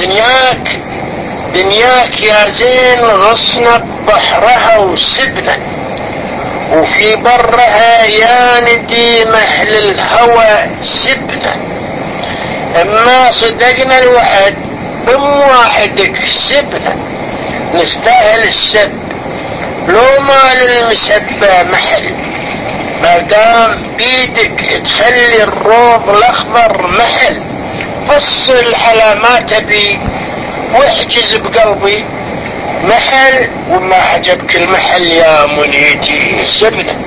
دنياك يا زين غصنت بحرها وسبنا، وفي برها يا ندي محل الهوى سبنا. اما صدقنا الوعد بمواعدك سبنا، نستاهل السب لو ما للمسبة محل، ما دام بيدك تخلي الروض الاخضر محل. فصل على ما تبي واحجز بقلبي محل، وما عجبك المحل يا منيتي سبنا.